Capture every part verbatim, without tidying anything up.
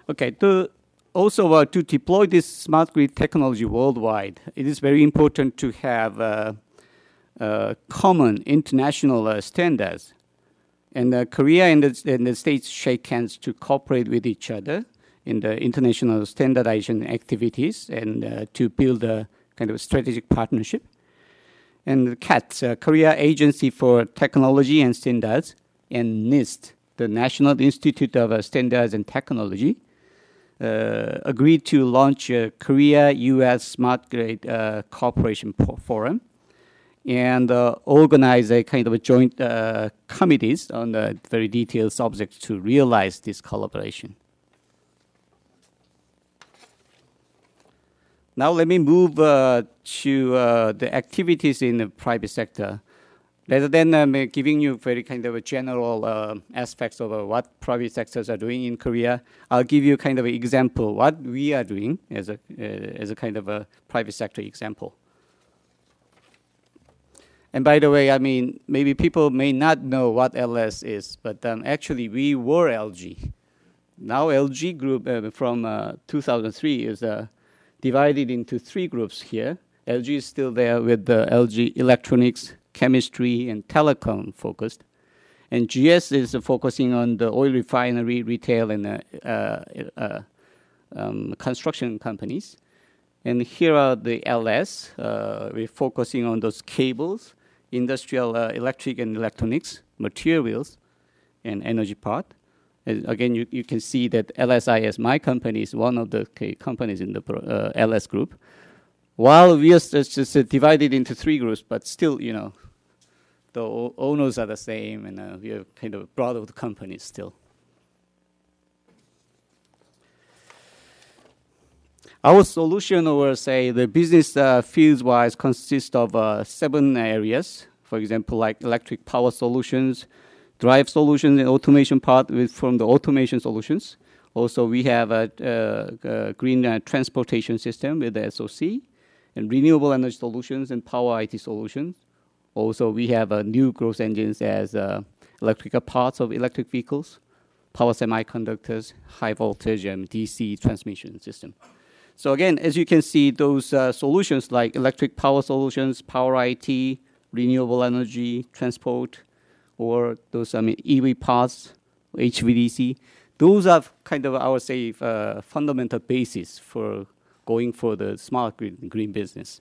Okay, to also uh, to deploy this smart grid technology worldwide, it is very important to have uh, uh, common international uh, standards. And uh, Korea and the, and the States shake hands to cooperate with each other in the international standardization activities and uh, to build a kind of strategic partnership. And CAT, uh, Korea Agency for Technology and Standards, and NIST, the National Institute of uh, Standards and Technology, uh, agreed to launch a Korea-U S Smart Grid uh, Cooperation Forum and uh, organize a kind of a joint uh, committees on the very detailed subjects to realize this collaboration. Now let me move uh, to uh, the activities in the private sector. Rather than um, giving you very kind of a general uh, aspects of uh, what private sectors are doing in Korea, I'll give you kind of an example what we are doing as a uh, as a kind of a private sector example. And by the way, I mean maybe people may not know what L S is, but um, actually we were L G. Now L G Group uh, from uh, two thousand three is uh, divided into three groups here. L G is still there with the L G Electronics, Chemistry, and Telecom focused. And G S is uh, focusing on the oil refinery, retail, and uh, uh, uh, um, construction companies. And here are the L S. Uh, we're focusing on those cables, industrial uh, electric and electronics, materials, and energy part. And again, you, you can see that L S I S, my company, is one of the okay, companies in the uh, L S group. While we are just, just uh, divided into three groups, but still, you know, the owners are the same, and uh, we are kind of proud of the companies still. Our solution, or say the business uh, fields-wise, consists of uh, seven areas. For example, like electric power solutions, drive solutions, and automation part with, from the automation solutions. Also, we have a, a, a green uh, transportation system with the S O C, and renewable energy solutions and power I T solutions. Also, we have uh, new growth engines as uh, electrical parts of electric vehicles, power semiconductors, high voltage, and D C transmission system. So again, as you can see, those uh, solutions like electric power solutions, power I T, renewable energy, transport, or those I mean E V parts, H V D C, those are kind of our say uh, fundamental basis for going for the smart green, green business.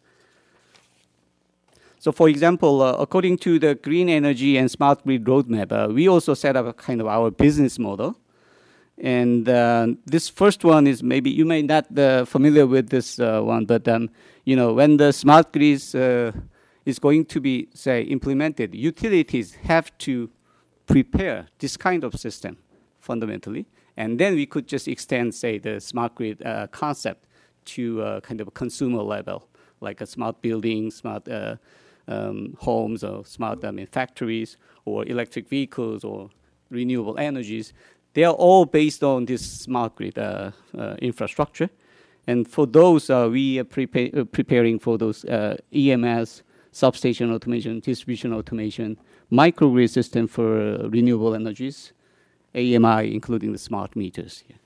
So for example, uh, according to the green energy and smart grid roadmap, uh, we also set up a kind of our business model. And uh, this first one is maybe you may not uh, familiar with this uh, one, but um, you know when the smart grid is, uh, is going to be say implemented, utilities have to prepare this kind of system fundamentally, and then we could just extend say the smart grid uh, concept to uh, kind of a consumer level, like a smart building, smart uh, um, homes, or smart I mean, factories, or electric vehicles, or renewable energies. They are all based on this smart grid uh, uh, infrastructure. And for those, uh, we are prepa uh, preparing for those uh, E M S, substation automation, distribution automation, microgrid system for uh, renewable energies, A M I, including the smart meters here.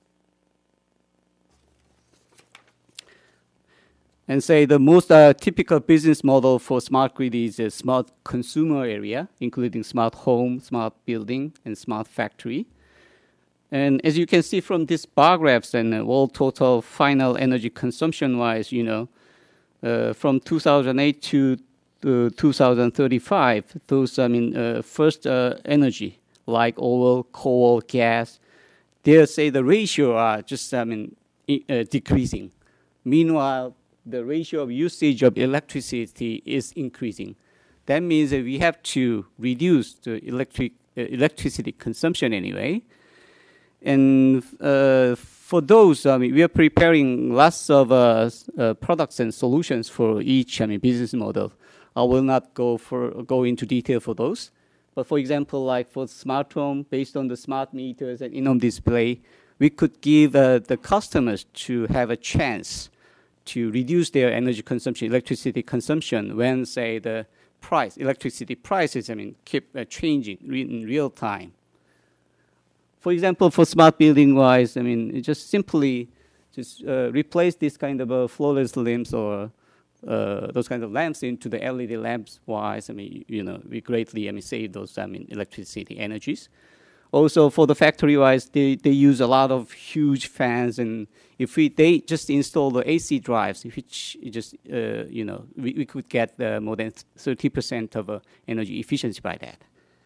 And say the most uh, typical business model for smart grid is a smart consumer area, including smart home, smart building, and smart factory. And as you can see from these bar graphs and uh, all total final energy consumption-wise, you know, uh, from two thousand eight to uh, two thousand thirty-five, those, I mean, uh, first uh, energy, like oil, coal, gas, they say the ratio are just, I mean, uh, decreasing. Meanwhile, the ratio of usage of electricity is increasing. That means that we have to reduce the electric, uh, electricity consumption anyway. And uh, for those, I mean, we are preparing lots of uh, uh, products and solutions for each, I mean, business model. I will not go for go into detail for those. But for example, like for smart home, based on the smart meters and in-home display, we could give uh, the customers to have a chance to reduce their energy consumption, electricity consumption, when, say, the price, electricity prices, I mean, keep uh, changing re in real time. for example, for smart building wise, I mean, it just simply just uh, replace this kind of uh, flawless lamps or uh, those kind of lamps into the L E D lamps wise. I mean, you know, we greatly, I mean, save those, I mean, electricity energies. Also, for the factory wise, they, they use a lot of huge fans, and if we they just install the A C drives, which just uh, you know, we, we could get uh, more than thirty percent of uh, energy efficiency by that.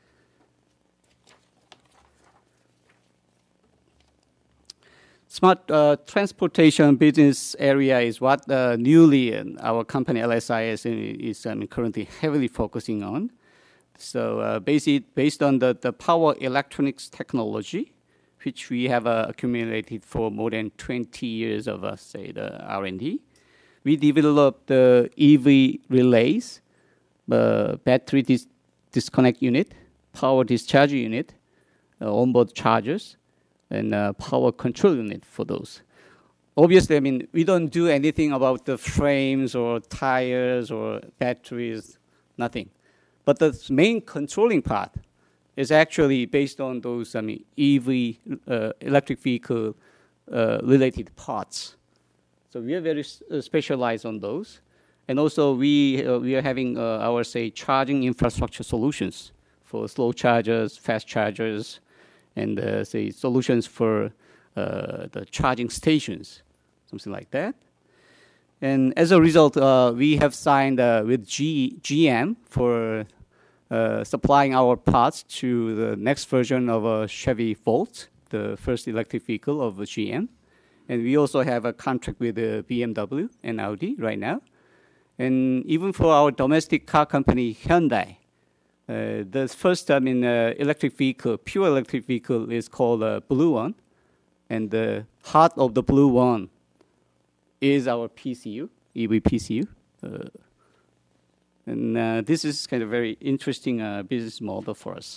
Smart uh, transportation business area is what uh, newly uh, our company L S I S is um, currently heavily focusing on. So uh, based, based on the, the power electronics technology, which we have uh, accumulated for more than twenty years of, uh, say, the R and D, we developed the E V relays, uh, battery dis disconnect unit, power discharge unit, uh, onboard chargers, and uh, power control unit for those. Obviously, I mean, we don't do anything about the frames or tires or batteries, nothing. But the main controlling part is actually based on those, I mean, E V, uh, electric vehicle uh, related parts. So we are very uh, specialized on those. And also we, uh, we are having uh, our, say, charging infrastructure solutions for slow chargers, fast chargers, and uh, say solutions for uh, the charging stations, something like that. And as a result, uh, we have signed uh, with G GM for uh, supplying our parts to the next version of a Chevy Volt, the first electric vehicle of G M. And we also have a contract with uh, B M W and Audi right now. And even for our domestic car company, Hyundai, uh, the first, I mean, uh, electric vehicle, pure electric vehicle is called uh, Blue One. And the heart of the Blue One is our P C U, E V P C U. Uh, and uh, this is kind of very interesting uh, business model for us.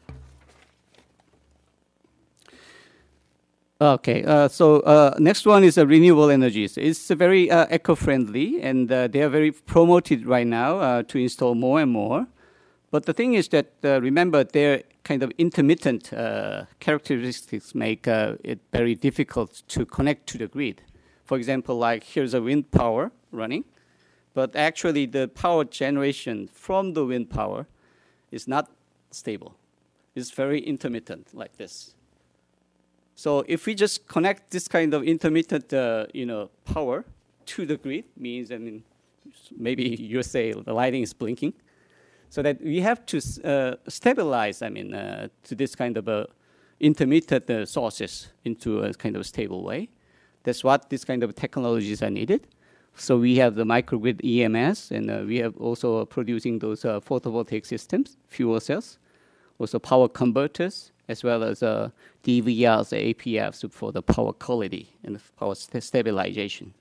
Okay, uh, so uh, next one is uh, renewable energies. It's uh, very uh, eco-friendly, and uh, they are very promoted right now uh, to install more and more. But the thing is that, uh, remember, their kind of intermittent uh, characteristics make uh, it very difficult to connect to the grid. For example, like here's a wind power running, but actually the power generation from the wind power is not stable. It's very intermittent, like this. So if we just connect this kind of intermittent, uh, you know, power to the grid, means, I mean, maybe you say the lighting is blinking, so that we have to uh, stabilize, I mean, uh, to this kind of uh, intermittent uh, sources into a kind of stable way. That's what this kind of technologies are needed. So we have the microgrid E M S, and uh, we have also uh, producing those uh, photovoltaic systems, fuel cells, also power converters, as well as uh, D V Rs, A P Fs for the power quality and power st stabilization.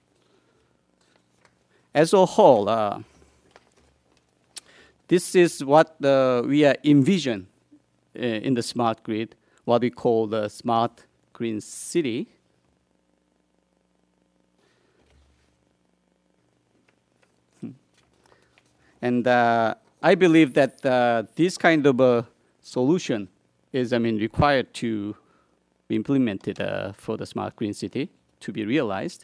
As a whole, uh, this is what uh, we are envision uh, in the smart grid, what we call the smart green city. And uh, I believe that uh, this kind of a solution is, I mean, required to be implemented uh, for the smart green city to be realized.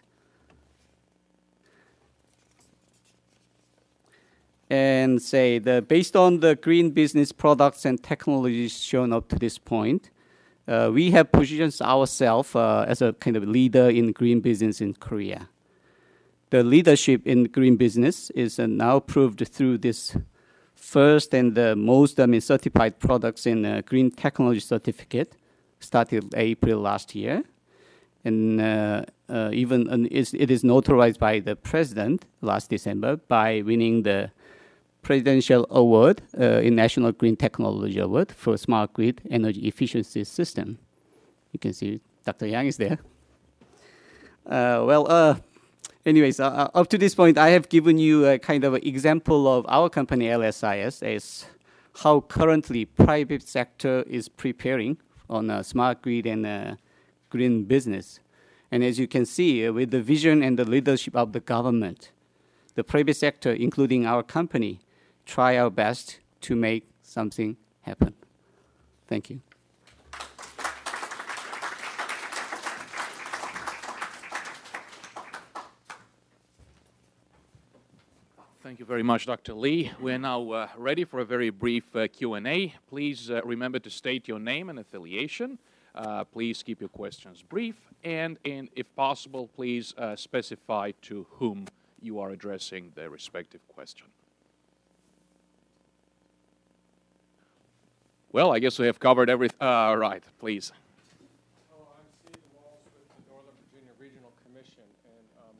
And say the based on the green business products and technologies shown up to this point, uh, we have positioned ourselves uh, as a kind of leader in green business in Korea. The leadership in green business is uh, now proved through this first and the most, I mean, certified products in uh, green technology certificate, started April last year. And uh, uh, even uh, it is notarized by the president last December by winning the Presidential Award uh, in National Green Technology Award for Smart Grid Energy Efficiency System. You can see Doctor Yang is there. Uh, well, uh, anyways, uh, up to this point, I have given you a kind of an example of our company, L S I S, as how currently private sector is preparing on a smart grid and uh, green business. And as you can see, uh, with the vision and the leadership of the government, the private sector, including our company, try our best to make something happen. Thank you. you very much, Doctor Lee. We're now uh, ready for a very brief uh, Q and A. Please uh, remember to state your name and affiliation. Uh, please keep your questions brief, and, and if possible, please uh, specify to whom you are addressing the respective question. Well, I guess we have covered everything. Uh, right, please. Hello, I'm Stephen Walls with the Northern Virginia Regional Commission. And, um,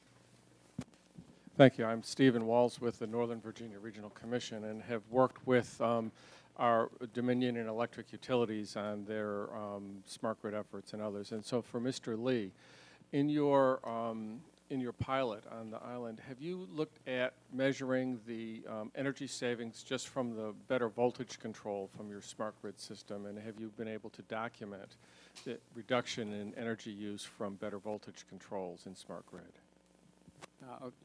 thank you. I'm Stephen Walls with the Northern Virginia Regional Commission and have worked with um, our Dominion and electric utilities on their um, smart grid efforts and others. And so for Mister Lee, in your um, in your pilot on the island, have you looked at measuring the um, energy savings just from the better voltage control from your smart grid system? And have you been able to document the reduction in energy use from better voltage controls in smart grid? Uh, okay.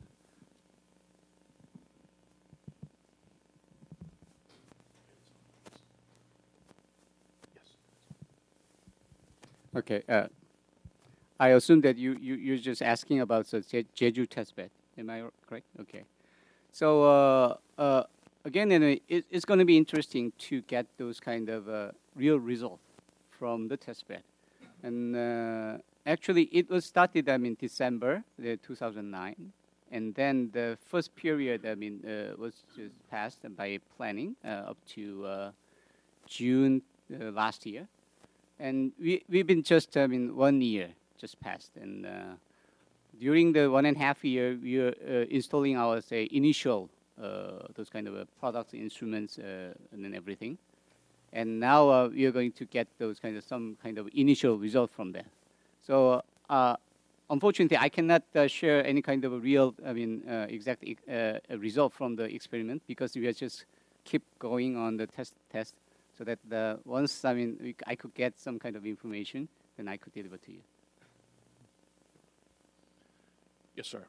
Okay. Uh, I assume that you, you, you're just asking about the Je Jeju testbed. Am I correct? Okay. So, uh, uh, again, you know, it, it's going to be interesting to get those kind of uh, real results from the testbed. And uh, actually, it was started, I mean, December uh, two thousand nine. And then the first period, I mean, uh, was just passed by planning uh, up to uh, June uh, last year. And we, we've been just, I mean, one year just passed. And uh, during the one and a half year, we are uh, installing our, say, initial, uh, those kind of uh, products, instruments, uh, and then everything. And now uh, we are going to get those kind of, some kind of initial result from that. So uh, unfortunately, I cannot uh, share any kind of a real, I mean, uh, exact uh, result from the experiment because we are just keep going on the test test. So that the, once, I mean, we, I could get some kind of information, then I could deliver to you. Yes, sir. I'm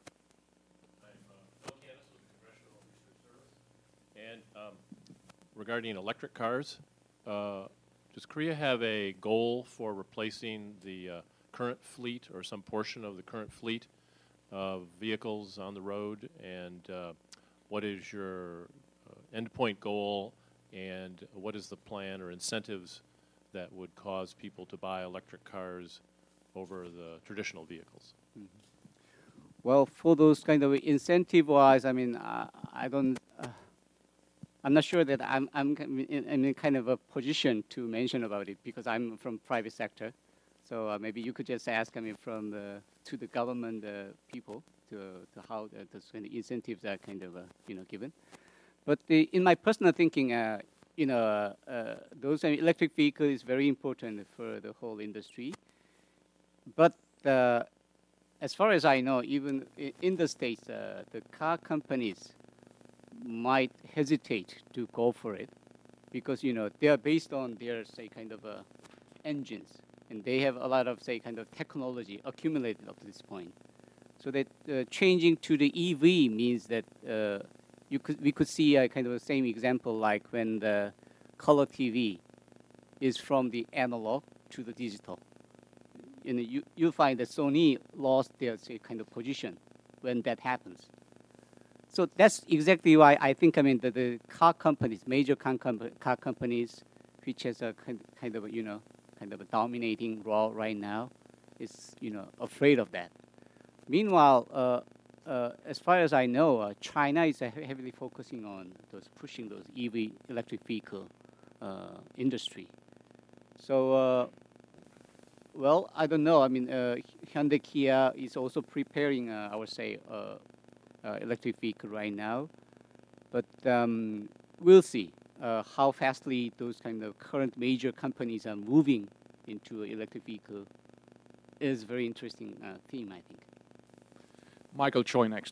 uh, Phil Canis with the Congressional Research Service. And um, regarding electric cars, uh, does Korea have a goal for replacing the uh, current fleet or some portion of the current fleet of vehicles on the road? And uh, what is your uh, endpoint goal? And what is the plan or incentives that would cause people to buy electric cars over the traditional vehicles? Mm-hmm. Well, for those kind of incentive-wise, I mean, uh, I don't, uh, I'm not sure that I'm, I'm in, in kind of a position to mention about it because I'm from private sector. So uh, maybe you could just ask, I mean, from the, to the government uh, people to, to how the, those kind of incentives are kind of, uh, you know, given. But the, in my personal thinking, uh, you know, uh, those uh, electric vehicles is very important for the whole industry. But uh, as far as I know, even in the States, uh, the car companies might hesitate to go for it because, you know, they are based on their, say, kind of uh, engines. And they have a lot of, say, kind of technology accumulated up to this point. So that uh, changing to the E V means that uh, you could, we could see a kind of the same example like when the color T V is from the analog to the digital. You know, you, you'll find that Sony lost their, say, kind of position when that happens. So that's exactly why I think, I mean, the, the car companies, major car, comp car companies, which has a kind, kind of, a, you know, kind of a dominating role right now, is, you know, afraid of that. Meanwhile, uh, uh, as far as I know, uh, China is uh, heavily focusing on those, pushing those E V, electric vehicle uh, industry. So, uh, well, I don't know. I mean, uh, Hyundai Kia is also preparing, uh, I would say, uh, uh, electric vehicle right now. But um, we'll see uh, how fastly those kind of current major companies are moving into electric vehicle. Is a very interesting uh, theme, I think. Michael Choi next.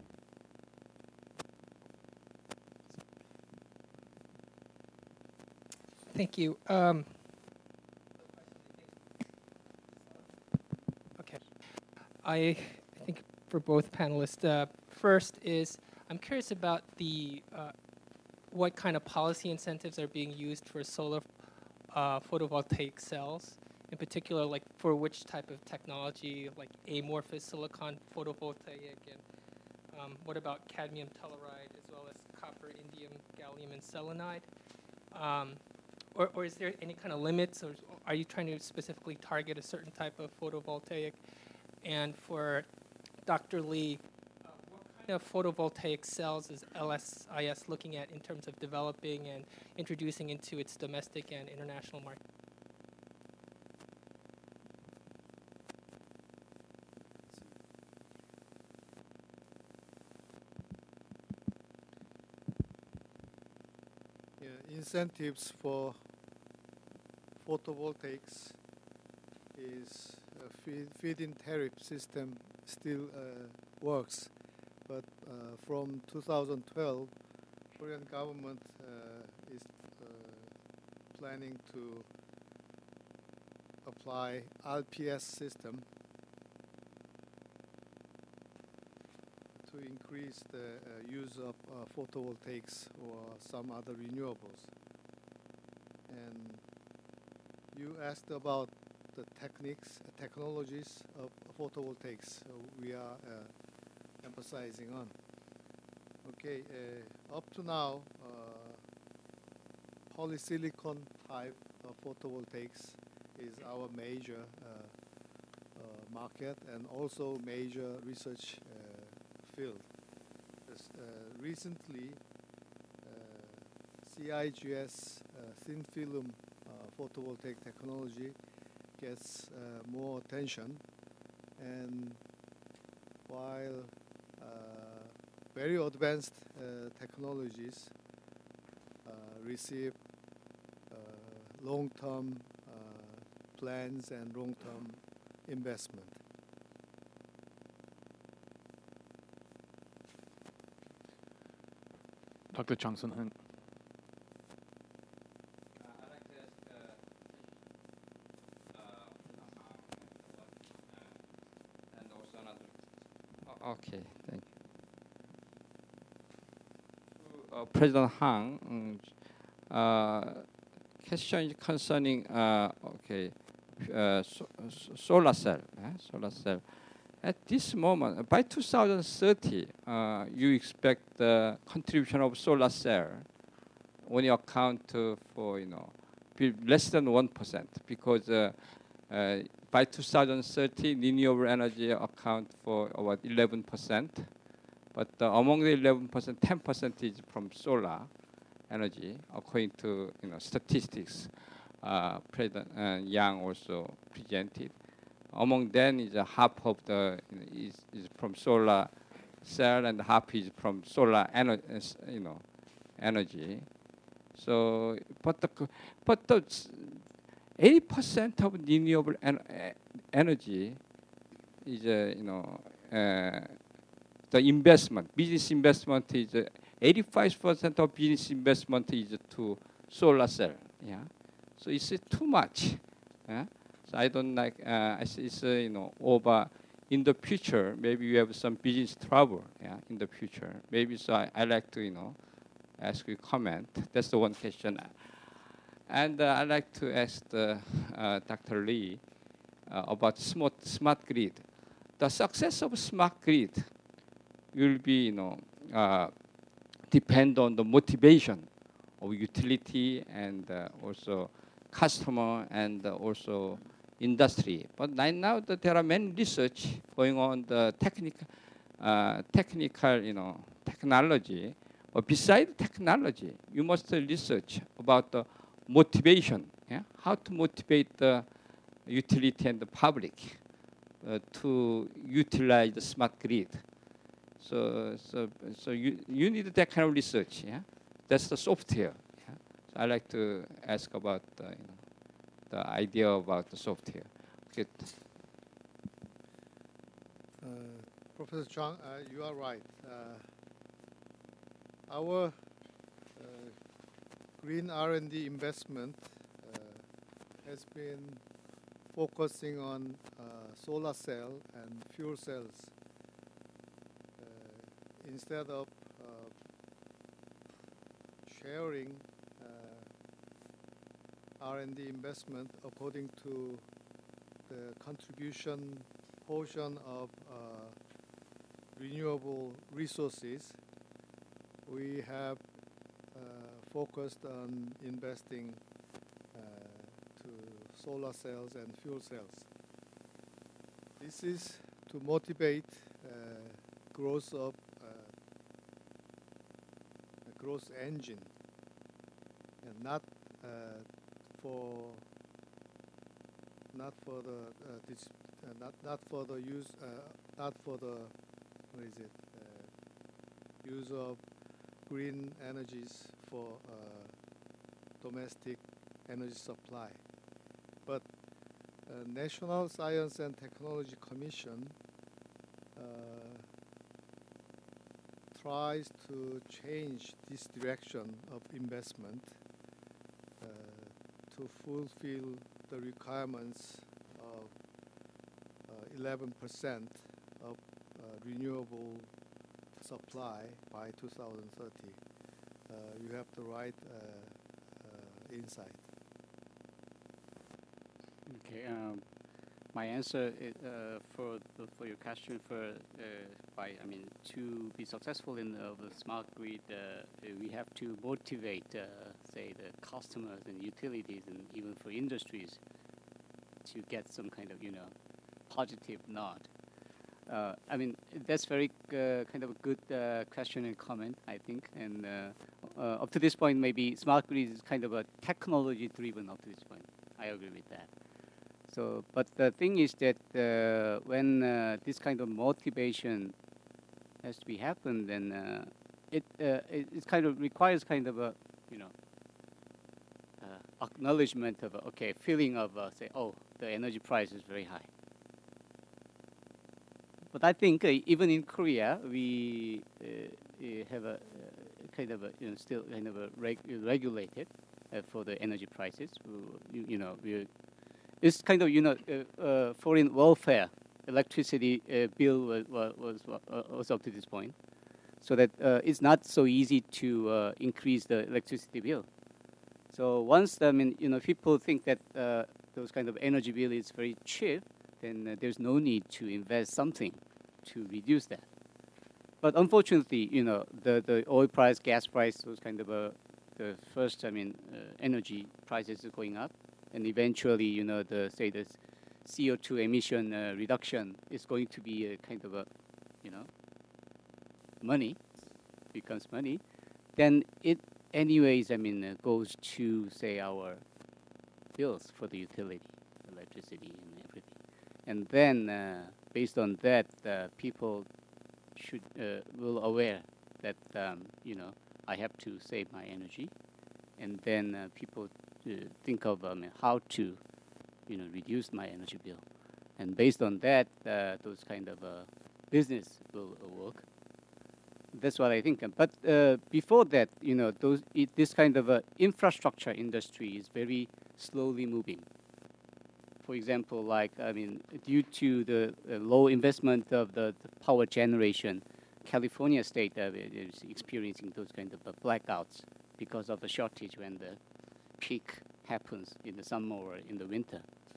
Thank you. Um, okay. I, I think for both panelists, uh, first is I'm curious about the uh, what kind of policy incentives are being used for solar uh, photovoltaic cells. In particular, like for which type of technology, like amorphous silicon photovoltaic, and Um, what about cadmium telluride as well as copper, indium, gallium, and selenide? Um, or, or is there any kind of limits, or are you trying to specifically target a certain type of photovoltaic? And for Doctor Lee, uh, what kind of photovoltaic cells is L S I S looking at in terms of developing and introducing into its domestic and international market? Yeah, incentives for photovoltaics is a feed, feed-in tariff system still uh, works, but uh, from two thousand twelve, Korean government uh, is uh, planning to apply R P S system to increase the uh, use of uh, photovoltaics or some other renewables. And you asked about the techniques, technologies of photovoltaics so we are uh, emphasizing on. Okay, uh, up to now, uh, polysilicon type of photovoltaics is our major uh, uh, market and also major research uh, field. This, uh, recently, uh, C I G S uh, thin film uh, photovoltaic technology gets uh, more attention, and while uh, very advanced uh, technologies uh, receive uh, long-term uh, plans and long-term investment. Doctor Chung Sun Hun. Okay, thank you. Uh, President Han, um, uh, question concerning uh, okay, uh, so, so solar cell, eh? solar cell. At this moment, by two thousand thirty, uh, you expect the contribution of solar cell when you account uh, for you know be less than one percent because. Uh, uh, By two thousand thirty, renewable energy account for about eleven percent, but uh, among the eleven percent, ten percent is from solar energy, according to you know statistics. Uh, President uh, Yang also presented. Among them is uh, half of the you know, is, is from solar cell and half is from solar energy, you know, energy. So, but the but the eighty percent of renewable en energy is, uh, you know, uh, the investment, business investment is uh, eighty-five percent of business investment is to solar cell. Yeah, so it's uh, too much. Yeah? So I don't like. Uh, it's uh, you know over. In the future, maybe you have some business trouble. Yeah, in the future, maybe so. I, I like to you know ask you comment. That's the one question. And uh, I'd like to ask the, uh, Doctor Lee uh, about smart, smart grid. The success of smart grid will be, you know, uh, depend on the motivation of utility and uh, also customer and uh, also industry. But right now that there are many research going on the technical, uh, technical, you know, technology. But beside technology, you must research about the motivation, yeah? How to motivate the utility and the public uh, to utilize the smart grid. So, so, so you, you need that kind of research, yeah? That's the software. Yeah? So I like to ask about uh, you know, the idea about the software. Okay. Uh, Professor Chung, uh, you are right. Uh, our green R and D investment uh, has been focusing on uh, solar cell and fuel cells uh, instead of uh, sharing uh, R and D investment according to the contribution portion of uh, renewable resources, we have uh, focused on investing uh, to solar cells and fuel cells. This is to motivate uh, growth of uh, a growth engine, and not uh, for not for the uh, this, uh, not not for the use uh, not for the what is it uh, use of green energies for uh, domestic energy supply, but uh, National Science and Technology Commission uh, tries to change this direction of investment uh, to fulfill the requirements of uh, eleven percent of uh, renewable supply by two thousand thirty. Uh, you have the right uh, uh, insight. Okay. Um, my answer is, uh, for the, for your question for uh, by I mean to be successful in the, the smart grid, uh, we have to motivate, uh, say, the customers and utilities and even for industries to get some kind of you know positive nod. Uh, I mean that's very uh, kind of a good uh, question and comment, I think, and uh, uh, up to this point maybe smart grid is kind of a technology driven up to this point. I agree with that. So, but the thing is that uh, when uh, this kind of motivation has to be happen, then uh, it, uh, it it kind of requires kind of a you know uh, acknowledgement of a, okay feeling of uh, say oh the energy price is very high. But I think uh, even in Korea we uh, uh, have a uh, kind of a you know still kind of a reg regulated uh, for the energy prices. You, you know we. It's kind of, you know, uh, uh, foreign welfare electricity uh, bill was, was, uh, was up to this point. So that uh, it's not so easy to uh, increase the electricity bill. So once, I mean, you know, people think that uh, those kind of energy bill is very cheap, then uh, there's no need to invest something to reduce that. But unfortunately, you know, the, the oil price, gas price, those kind of, uh, the first, I mean, uh, energy prices are going up. And eventually, you know, the say the C O two emission uh, reduction is going to be a kind of a, you know, money, becomes money. Then it, anyways, I mean, uh, goes to say our bills for the utility, electricity, and everything. And then, uh, based on that, uh, people should uh, will aware that um, you know I have to save my energy, and then uh, people. To think of um, how to, you know, reduce my energy bill, and based on that, uh, those kind of uh, business will uh, work. That's what I think. But uh, before that, you know, those it, this kind of uh, infrastructure industry is very slowly moving. For example, like I mean, due to the uh, low investment of the, the power generation, California state uh, is experiencing those kind of uh, blackouts because of the shortage when the peak happens in the summer or in the winter.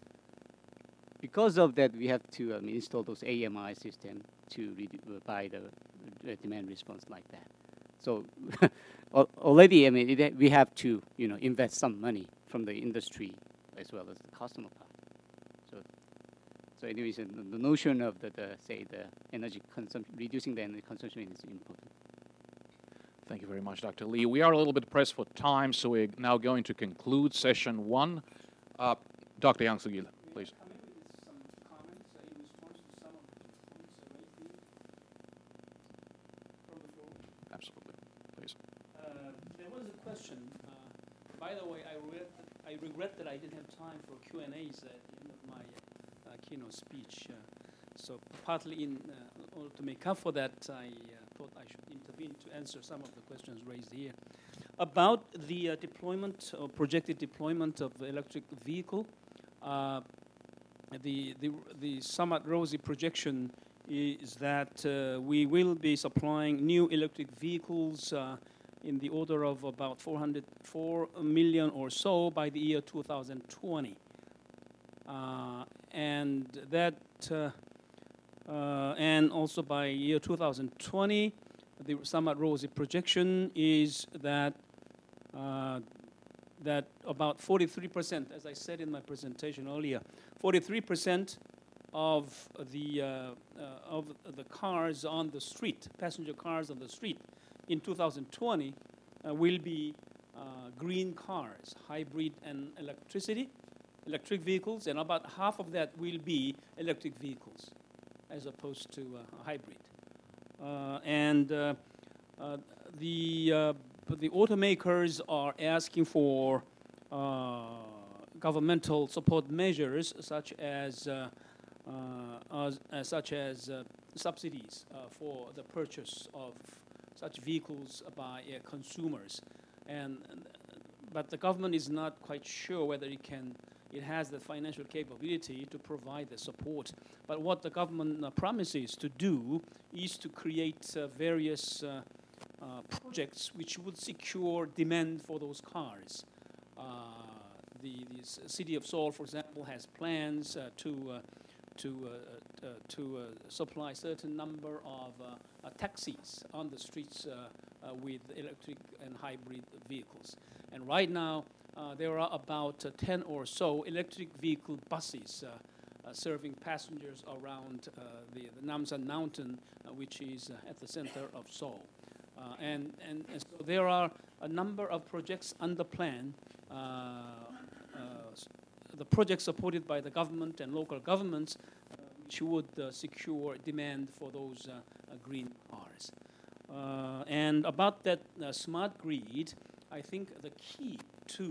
Because of that, we have to um, install those A M I system to uh, buy the uh, demand response like that. So already, I mean, it, we have to, you know, invest some money from the industry as well as the customer part. So, so anyways, the, the notion of the, the say the energy consumption, reducing the energy consumption is important. Thank you very much, Doctor Lee. We are a little bit pressed for time, so we're now going to conclude session one. Uh, Doctor Yang Soo-gil, please. Absolutely, please. Uh, there was a question. Uh, by the way, I regret, I regret that I didn't have time for Q and A's at the end of my uh, keynote speech. Uh, so partly in uh, order to make up for that, I uh, thought I should intervene to answer some of the questions raised here. About the uh, deployment or projected deployment of the electric vehicle, uh, the, the, the somewhat rosy projection is that uh, we will be supplying new electric vehicles uh, in the order of about four hundred four million or so by the year two thousand twenty. Uh, and that uh, Uh, and also by year two thousand twenty, the somewhat rosy projection is that uh, that about forty-three percent, as I said in my presentation earlier, forty-three percent of the uh, uh, of the cars on the street, passenger cars on the street, in two thousand twenty, uh, will be uh, green cars, hybrid and electricity, electric vehicles, and about half of that will be electric vehicles, as opposed to uh, hybrid. Uh, and uh, uh, the uh, the automakers are asking for uh, governmental support measures, such as uh, uh, as, uh, such as uh, subsidies uh, for the purchase of such vehicles by uh, consumers. And but the government is not quite sure whether it can. It has the financial capability to provide the support. But what the government uh, promises to do is to create uh, various uh, uh, projects which would secure demand for those cars. Uh, the, the city of Seoul, for example, has plans uh, to uh, to uh, uh, to uh, supply certain number of uh, uh, taxis on the streets uh, uh, with electric and hybrid vehicles. And right now, Uh, there are about uh, ten or so electric vehicle buses uh, uh, serving passengers around uh, the, the Namsan Mountain, uh, which is uh, at the center of Seoul. Uh, and, and, and so there are a number of projects under plan. Uh, uh, the projects supported by the government and local governments, uh, which would uh, secure demand for those uh, uh, green cars. Uh, and about that uh, smart grid, I think the key to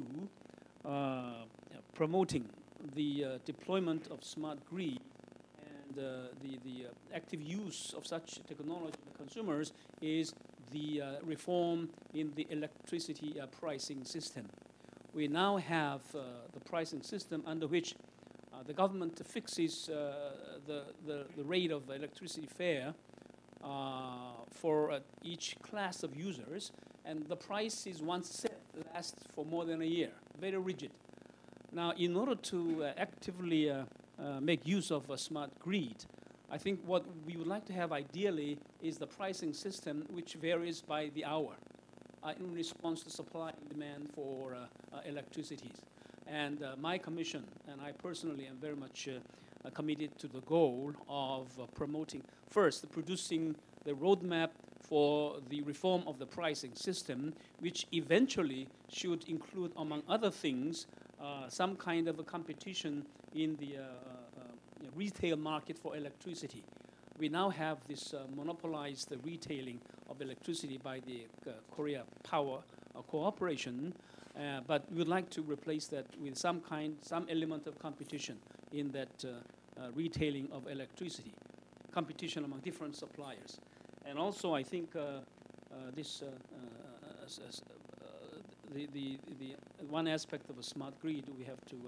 uh, promoting the uh, deployment of smart grid and uh, the, the uh, active use of such technology by consumers is the uh, reform in the electricity uh, pricing system. We now have uh, the pricing system under which uh, the government fixes uh, the, the, the rate of electricity fare uh, for uh, each class of users, and the price is once set, lasts for more than a year, very rigid. Now, in order to uh, actively uh, uh, make use of a smart grid, I think what we would like to have ideally is the pricing system which varies by the hour uh, in response to supply and demand for uh, uh, electricities. And uh, my commission, and I personally am very much uh, uh, committed to the goal of uh, promoting, first, producing the roadmap for the reform of the pricing system, which eventually should include, among other things, uh, some kind of a competition in the uh, uh, retail market for electricity. We now have this uh, monopolized uh, retailing of electricity by the uh, Korea Power uh, Corporation, uh, but we would like to replace that with some kind, some element of competition in that uh, uh, retailing of electricity, competition among different suppliers. And also, I think uh, uh, this uh, uh, uh, uh, the, the the one aspect of a smart grid we have to uh,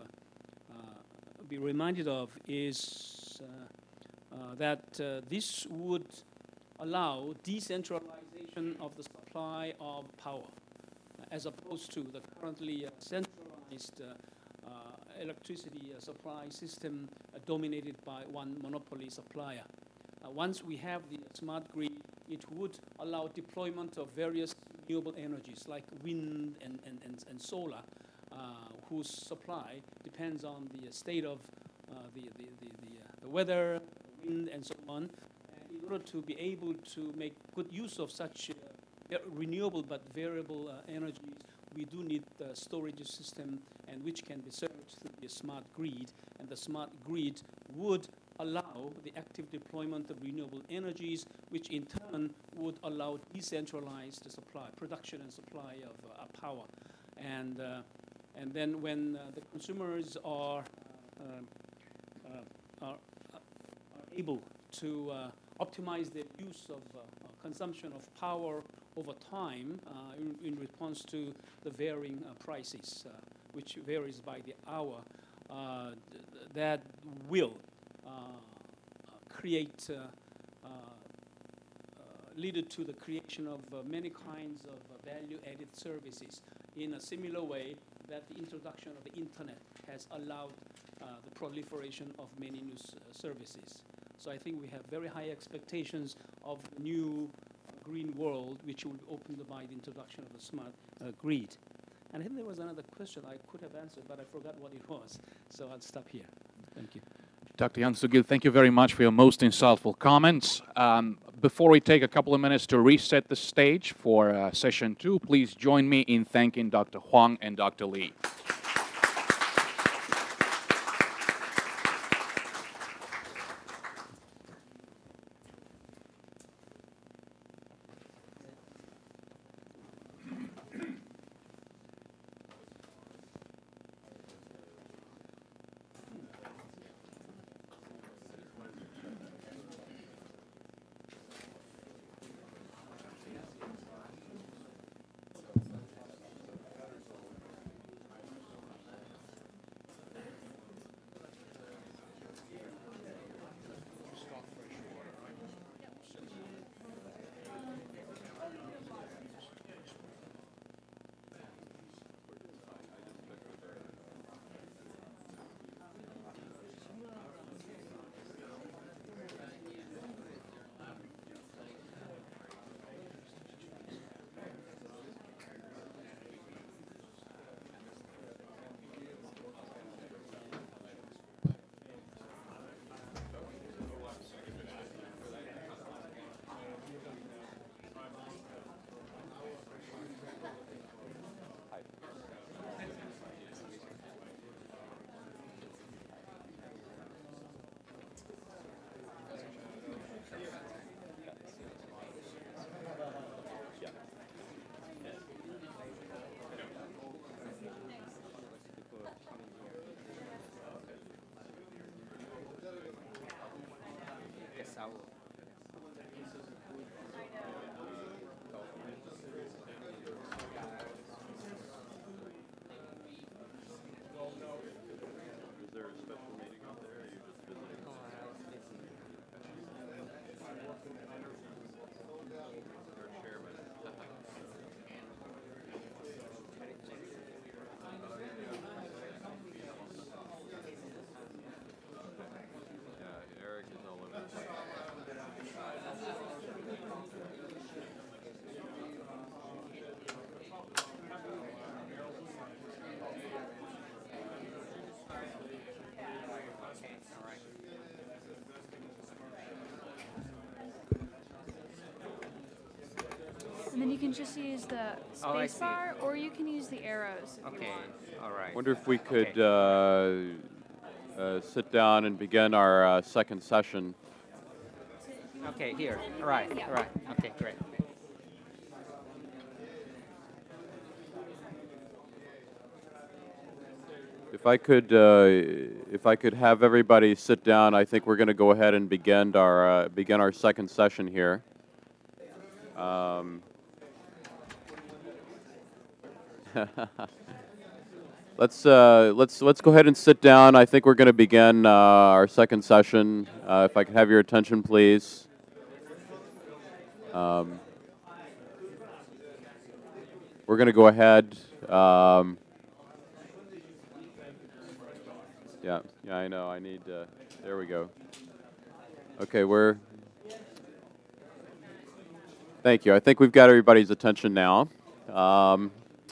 uh, be reminded of is uh, uh, that uh, this would allow decentralization of the supply of power, as opposed to the currently uh, centralized uh, uh, electricity uh, supply system uh, dominated by one monopoly supplier. Uh, once we have the smart grid, it would allow deployment of various renewable energies like wind and, and, and, and solar, uh, whose supply depends on the state of uh, the, the, the, the, uh, the weather, the wind, and so on. And in order to be able to make good use of such uh, renewable but variable uh, energies, we do need the storage system, and which can be served through the smart grid. And the smart grid would allow the active deployment of renewable energies, which in turn would allow decentralized supply, production and supply of uh, power. And, uh, and then when uh, the consumers are, uh, uh, are, are able to uh, optimize their use of uh, consumption of power over time uh, in, in response to the varying uh, prices, uh, which varies by the hour, uh, th that will Uh, create, uh, uh, uh, lead to the creation of uh, many kinds of uh, value-added services in a similar way that the introduction of the internet has allowed uh, the proliferation of many new s services. So I think we have very high expectations of the new green world, which will be opened by the introduction of the smart uh, grid. And I think there was another question I could have answered, but I forgot what it was. So I'll stop here. Thank you. Doctor Jansugil, thank you very much for your most insightful comments. Um, before we take a couple of minutes to reset the stage for uh, session two, please join me in thanking Doctor Huang and Doctor Lee. And then you can just use the Oh, I space see. bar, or you can use the arrows if you Okay, want. all right. Wonder if we could uh, uh, sit down and begin our uh, second session. Okay, here. All right, Yeah. all right. Okay, great. If I could, uh, if I could have everybody sit down, I think we're going to go ahead and begin our uh, begin our second session here. Um, let's uh, let's let's go ahead and sit down. I think we're going to begin uh, our second session. Uh, if I could have your attention, please. Um, we're going to go ahead. Um, yeah, yeah, I know. I need. Uh, there we go. Okay, we're. Thank you. I think we've got everybody's attention now. Um,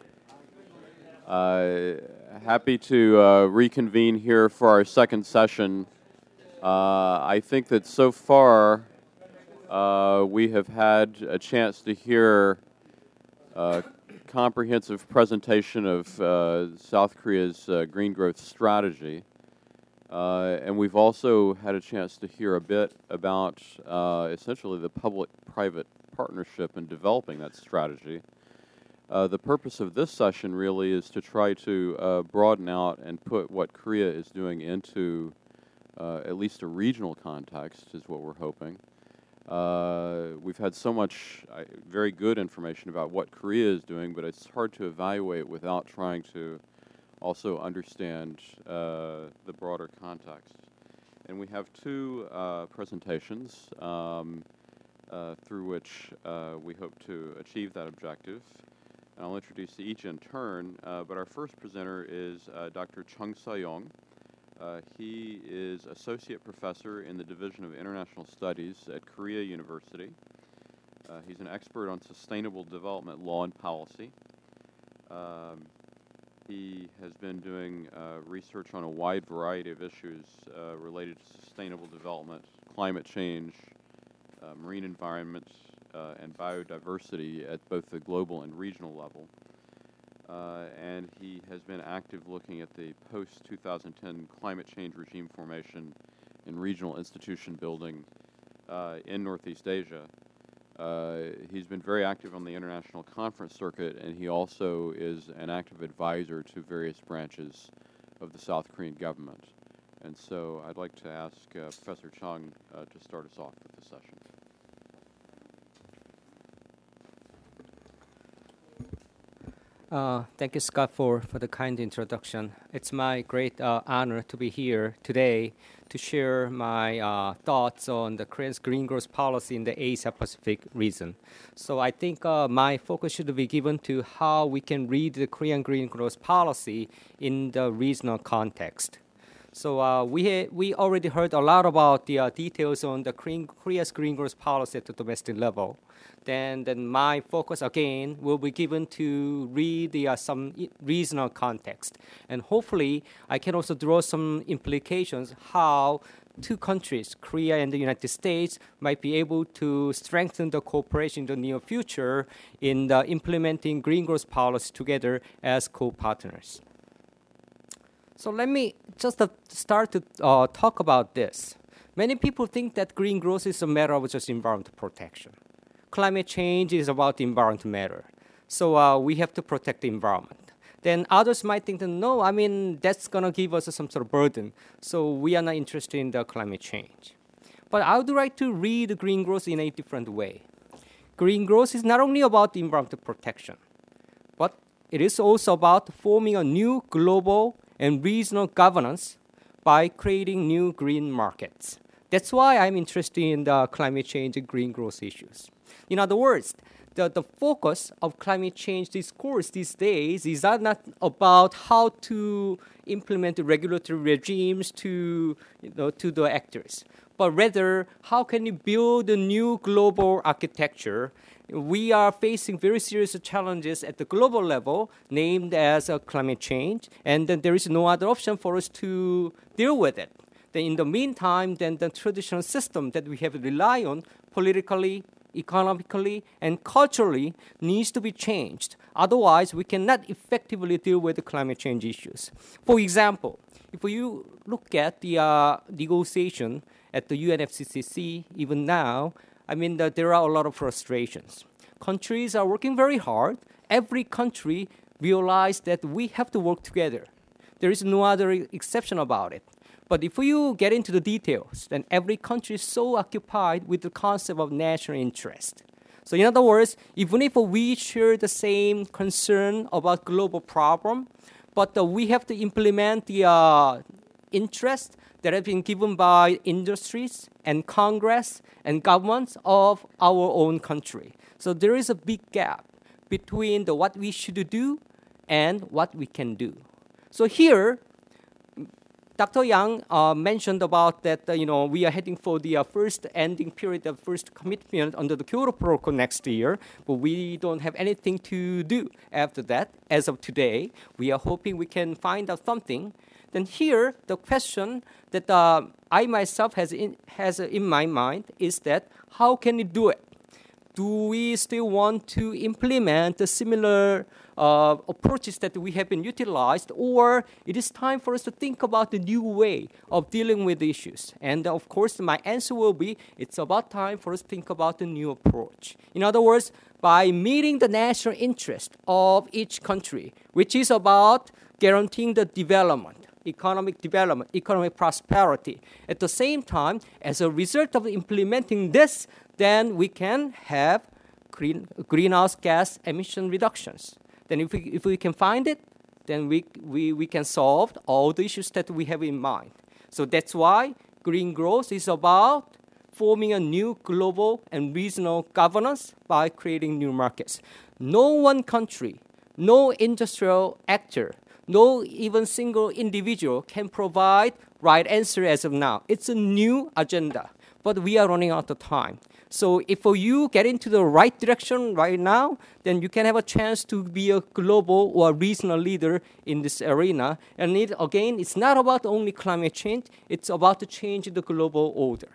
uh, happy to uh, reconvene here for our second session. Uh, I think that so far uh, we have had a chance to hear a comprehensive presentation of uh, South Korea's uh, green growth strategy. Uh, and we've also had a chance to hear a bit about uh, essentially the public-private partnership in developing that strategy. Uh, the purpose of this session really is to try to uh, broaden out and put what Korea is doing into uh, at least a regional context, is what we're hoping. Uh, we've had so much uh, very good information about what Korea is doing, but it's hard to evaluate without trying to also understand uh, the broader context. And we have two uh, presentations um, uh, through which uh, we hope to achieve that objective. And I'll introduce each in turn, uh, but our first presenter is uh, Doctor Chung Sa-young. Uh, he is associate professor in the Division of International Studies at Korea University. Uh, he's an expert on sustainable development law and policy. Um, he has been doing uh, research on a wide variety of issues uh, related to sustainable development, climate change, uh, marine environment, uh, and biodiversity at both the global and regional level. Uh, and he has been active looking at the post two thousand ten climate change regime formation and regional institution building uh, in Northeast Asia. Uh, he's been very active on the international conference circuit, and he also is an active advisor to various branches of the South Korean government. And so I'd like to ask uh, Professor Chung uh, to start us off with the session. Uh, thank you, Scott, for, for the kind introduction. It's my great uh, honor to be here today to share my uh, thoughts on the Korea's green growth policy in the Asia-Pacific region. So I think uh, my focus should be given to how we can read the Korean green growth policy in the regional context. So uh, we ha- we already heard a lot about the uh, details on the Korean, Korea's green growth policy at the domestic level. Then, then my focus again will be given to read the uh, some regional context, and hopefully I can also draw some implications how two countries, Korea and the United States, might be able to strengthen the cooperation in the near future in the implementing green growth policy together as co-partners. So let me just uh, start to uh, talk about this. Many people think that green growth is a matter of just environmental protection. Climate change is about the environment matter. So uh, we have to protect the environment. Then others might think that, no, I mean, that's going to give us some sort of burden. So we are not interested in the climate change. But I would like to read green growth in a different way. Green growth is not only about the environmental protection, but it is also about forming a new global and regional governance by creating new green markets. That's why I'm interested in the climate change and green growth issues. In other words, the, the focus of climate change discourse these days is not about how to implement the regulatory regimes to, you know, to the actors, but rather how can you build a new global architecture. We are facing very serious challenges at the global level, named as uh, climate change, and then there is no other option for us to deal with it. Then in the meantime, then the traditional system that we have to rely on politically, economically, and culturally needs to be changed. Otherwise, we cannot effectively deal with the climate change issues. For example, if you look at the uh, negotiation at the U N F C C C, even now, I mean, the, there are a lot of frustrations. Countries are working very hard. Every country realizes that we have to work together. There is no other exception about it. But if you get into the details, then every country is so occupied with the concept of national interest. So in other words, even if we share the same concern about global problem, but uh, we have to implement the uh, interest that have been given by industries and Congress and governments of our own country. So there is a big gap between the what we should do and what we can do. So here, Doctor Yang uh, mentioned about that, uh, you know, we are heading for the uh, first ending period of first commitment under the Kyoto Protocol next year, but we don't have anything to do after that. As of today, we are hoping we can find out something. Then here, the question that uh, I myself has in, has in my mind is that how can we do it? Do we still want to implement the similar uh, approaches that we have been utilized, or it is time for us to think about the new way of dealing with the issues? And of course, my answer will be, it's about time for us to think about the new approach. In other words, by meeting the national interest of each country, which is about guaranteeing the development, economic development, economic prosperity. At the same time, as a result of implementing this, then we can have green, greenhouse gas emission reductions. Then if we, if we can find it, then we, we, we can solve all the issues that we have in mind. So that's why green growth is about forming a new global and regional governance by creating new markets. No one country, no industrial actor, No even single individual can provide right answer as of now. It's a new agenda, but we are running out of time. So if you get into the right direction right now, then you can have a chance to be a global or regional leader in this arena. And it, again, it's not about only climate change. It's about to change the global order.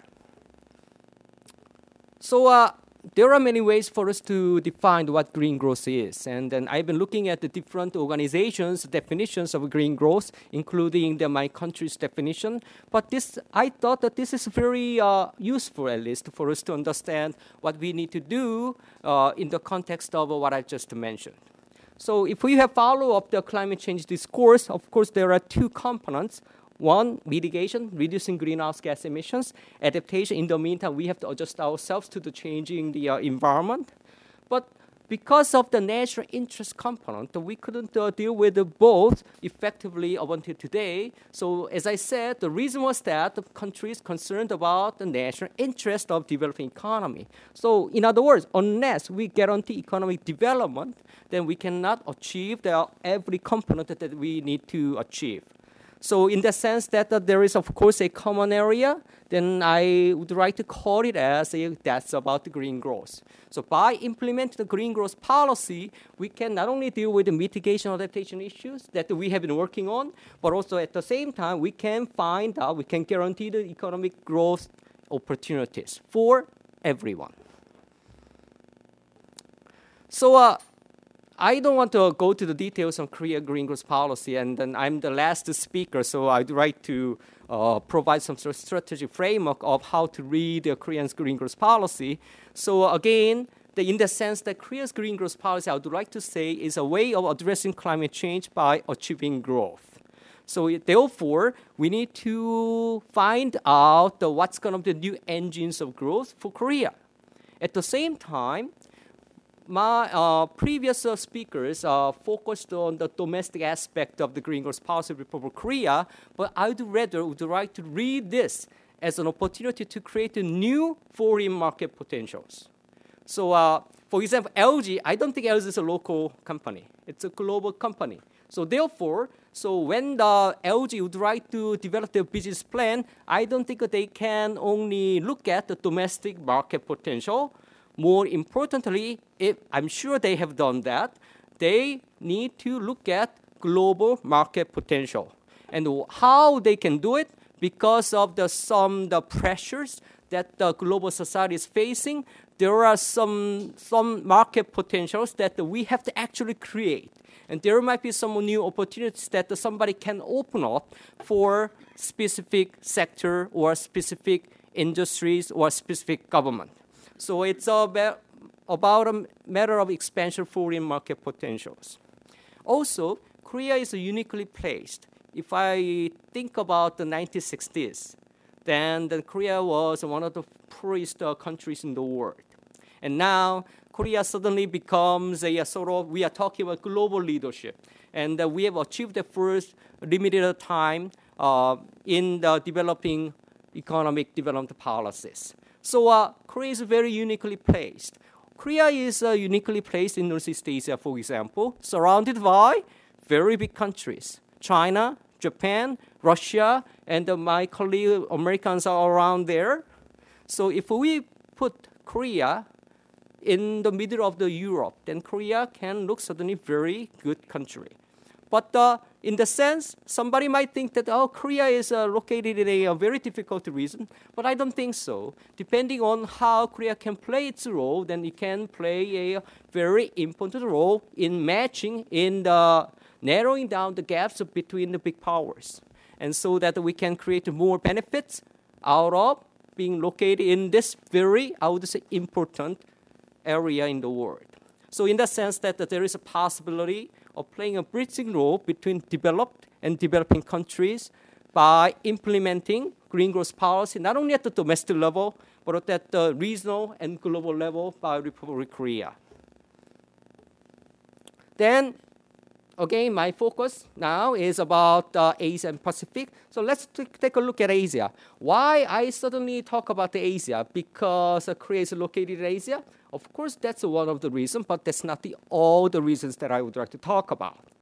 So uh, there are many ways for us to define what green growth is. And then I've been looking at the different organizations' definitions of green growth, including the, my country's definition. But this, I thought that this is very uh, useful, at least, for us to understand what we need to do uh, in the context of what I just mentioned. So if we have follow up the climate change discourse, of course, there are two components. One, mitigation, reducing greenhouse gas emissions. Adaptation, in the meantime, we have to adjust ourselves to the changing the uh, environment. But because of the national interest component, we couldn't uh, deal with uh, both effectively up until today. So as I said, the reason was that the country is concerned about the national interest of developing economy. So in other words, unless we guarantee economic development, then we cannot achieve the every component that we need to achieve. So in the sense that uh, there is, of course, a common area, then I would like to call it as a, that's about the green growth. So by implementing the green growth policy, we can not only deal with the mitigation adaptation issues that we have been working on, but also at the same time, we can find out, we can guarantee the economic growth opportunities for everyone. So uh, I don't want to go to the details on Korea green growth policy, and then I'm the last speaker, so I'd like to uh, provide some sort of strategic framework of how to read the Korean's green growth policy. So again, the, in the sense that Korea's green growth policy, I would like to say, is a way of addressing climate change by achieving growth. So it, therefore, we need to find out the, what's going to be the new engines of growth for Korea. At the same time, my uh, previous uh, speakers uh, focused on the domestic aspect of the green growth policy reform for Korea, but I would rather would like to read this as an opportunity to create a new foreign market potentials. So, uh, for example, L G, I don't think L G is a local company. It's a global company. So therefore, so when the L G would like to develop their business plan, I don't think they can only look at the domestic market potential. More importantly, if I'm sure they have done that, they need to look at global market potential. And how they can do it, because of the some the pressures that the global society is facing, there are some, some market potentials that we have to actually create. And there might be some new opportunities that somebody can open up for specific sector or specific industries or specific government. So it's about, about a matter of expansion foreign market potentials. Also, Korea is uniquely placed. If I think about the nineteen sixties, then, then Korea was one of the poorest uh, countries in the world. And now, Korea suddenly becomes a, a sort of, we are talking about global leadership. And uh, we have achieved the first limited time uh, in the developing economic development policies. So uh, Korea is very uniquely placed. Korea is uh, uniquely placed in Northeast Asia, for example, surrounded by very big countries. China, Japan, Russia, and uh, my colleague Americans are around there. So if we put Korea in the middle of the Europe, then Korea can look suddenly very good country. But uh, in the sense, somebody might think that, oh, Korea is uh, located in a, a very difficult region, but I don't think so. Depending on how Korea can play its role, then it can play a very important role in matching, in the narrowing down the gaps between the big powers. And so that we can create more benefits out of being located in this very, I would say, important area in the world. So in the sense that, that there is a possibility of playing a bridging role between developed and developing countries by implementing green growth policy, not only at the domestic level, but at the regional and global level by Republic of Korea. Then, again, my focus now is about uh, Asia and Pacific. So let's t- take a look at Asia. Why I suddenly talk about the Asia? Because uh, Korea is located in Asia. Of course, that's one of the reasons, but that's not the, all the reasons that I would like to talk about.